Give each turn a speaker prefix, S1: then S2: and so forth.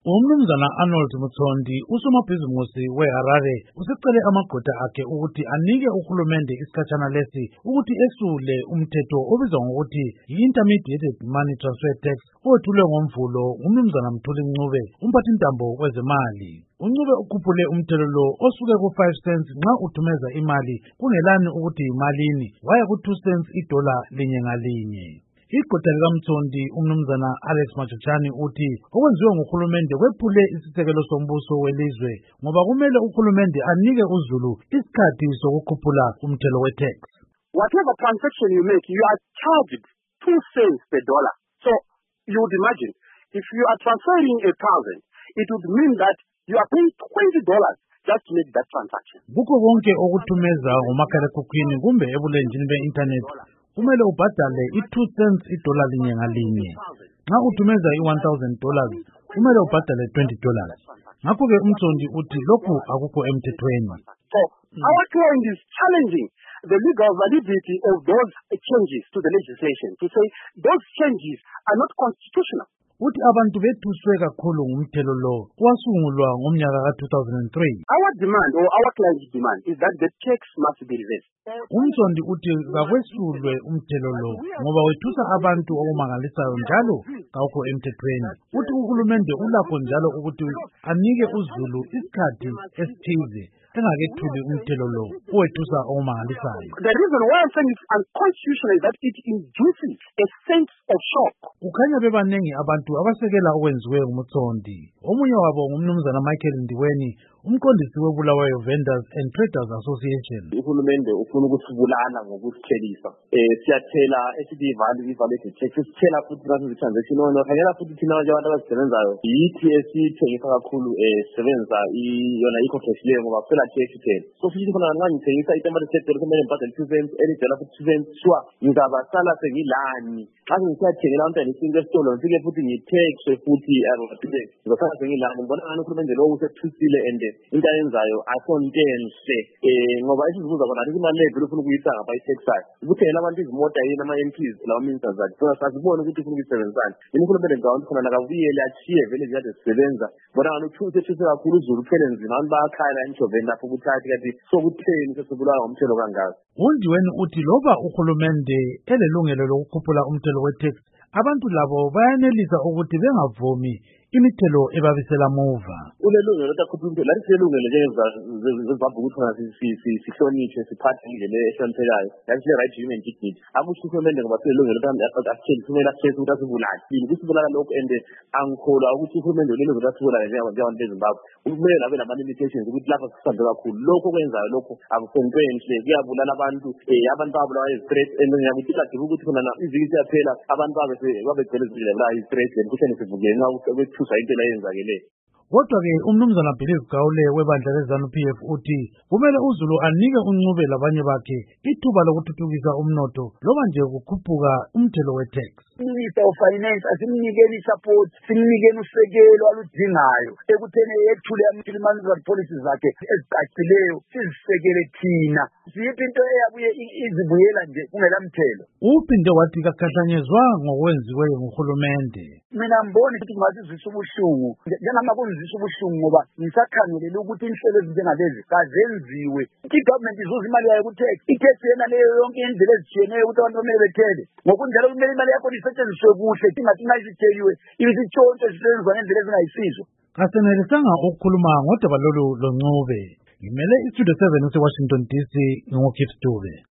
S1: Umnumzana Arnold Mutsondi usomabhizimusi weHarare usecele amagoda akhe ukuthi anike uhulumende isikhatshana lesi ukuthi esule umthetho obizwa ngokuthi yi-Intermediated Money Transfer Tax owethulwe ngoMvulo ngumnumzana Mthuli Ncube umphathintambo wezemali. uNcube ukhuphule umthelo lo osuke ku5 cents nxa uthumeza imali kungelani ukuthi yimalini waya ku2 cents idola linye ngalinye. Igoda likaMtsondi umnumzana Alex Machuchani uthi okwenziwe nguhulumende kwephule isisekelo sombuso welizwe ngoba kumele uhulumende anike uZulu isikhathi sokukhuphula umthelo we-tax.
S2: Whatever transaction you make, you are charged 2 cents per dollar. So you would imagine if you are transferring 1,000, it would mean that you are paying $20 just to make that transaction.
S1: Buko konke okuthumeza ngomakhalekhukhwini kumbe ebulenjini be-internet kumele ubhadale i2 cents idola linye ngalinye. Nxa uthumeza $1,000 kumele ubhadale $20. Ngakho-ke uMtsondi uthi lokhu akukho emthethweni.
S2: So our client is challenging the legal validity of those changes to the legislation to say those changes are not constitutional.
S1: Uthi abantu bethuswe kakhulu ngumthelo lo wasungulwa ngomnyaka ka2003.
S2: Our demand or our client's demand is that the tax must be reversed.
S1: uMtsondi uthi kakwesulwe umthelo lo ngoba wethusa abantu okumangalisayo njalo kawukho emthethweni. Uthi uhulumende ulakho njalo ukuthi anike uZulu isikhathi esithize engakethuli umthelo lo owethusa okumangalisayo.
S2: The reason why I'm saying it's unconstitutional is that it induces a sense of shock.
S1: Kukhanya bebanengi abantu abasekela okwenziwe nguMtsondi. Omunye wabo ngumnumzana Michael Ndiweni, umqondisi weBulawayo Vendors and Traders Association.
S3: Uhulumende ufuna ukusibulala ngokusithelisa. Siyathela esithi value tax, sithela futhi nazo transaction ono khangela futhi thina abantu abasebenzayo yithi esithengisa kakhulu sebenza yona i-complex leyo ngoba phela tax thela. So sithi khona nxa ngithengisa itemate sector kumele ngibhadale 2 cents elidela futhi 2 cents sure ngizabasala sengilani. Xa ngisathengela abantwana isinto esitolo ngifike futhi ngitaxe futhi ngizasala sengilani. Ngibona ngani uhulumende lo usethusile and into ayenzayo akontenhle ngoba isizibuza khona ukuthi imali leyo ufuna ukuyisa ngapha i-tax ukuthengela abantu izimota yini ama-MPs lawo ministers zakhe so sasibone ukuthi ufuna ukuyisebenzisana yini uhulumende ngicabanga ukuthi khona nakabuyele achiye vele ziyade zisebenza bona ngani uthuse kakhulu uZulu uphele nzima abantu bayakhala enjoveni lapho ukuthi athi kanti sokutheni sesibulawa ngomthelo kangaka.
S1: uNdiweni uthi loba uhulumende elelungelo lokukhuphula umthelo we-tax abantu labo bayanelisa ukuthi bengavumi imithelo ebabisela muva.
S3: Ulelungelo lokukhupha umthelo lathi selungelo njengezibabhu ukuthi khona sihloniphe siphathe indlela ehloniphekayo lathi right human dignity akusho uhulumende ngoba selungelo ukuthi athele kumele athele ukuthi asibulale kusibulala lokho and angikholwa ukuthi uhulumende ulelungelo ukuthi asibulale njengabantu beZimbabwe kumele abe nama-limitations ukuthi lapha sisambe kakhulu lokho okwenzayo lokho akusento enhle kuyabulala abantu abantu babulawa yi-stress and ngiyakuthi kadinga ukuthi khona iviki siyaphela abantu babegcwele izindlela yi-stress and kutheni sivukele nxa into eyenzakele.
S1: Kodwa-ke umnumzana Billy Gawule webandla leZANU-PF uthi kumele uZulu anike uNcube labanye bakhe ithuba lokuthuthukisa umnotho loba nje kukhuphuka umthelo we-tax.
S4: Minister of Finance asimnikeni support, simnikeni usekelo aludingayo ekutheni yethule ama-monetary policies zakhe ezicacileyo sizisekele thina. Siyiphi into eyabuye izibuyela nje kungela mthelo.
S1: Uphinde wathi kakhahlanyezwa ngokwenziwe nguhulumende.
S4: Mina mboni ukuthi ngazizwisa ubuhlungu njengama kunzisa ubuhlungu ngoba ngisakhangelele ukuthi inhlelo ezinjengalezi kazenziwe. I-government izuza imali yayo ku-tax, i-tax yena leyo yonke indlela ezitshiyeneyo ukuthi abantu kumele bethele. Ngokunjalo kumele imali yakho isetshenziswe kuhle ingathi nxa isitheliwe ibisitshontshwe isetshenziswa ngendlela ezingayisizo.
S1: Kasenelisanga ukukhuluma ngodaba lolu loNcube. Ngimele iStudio 7 eseWashington DC, nginguKips Dube.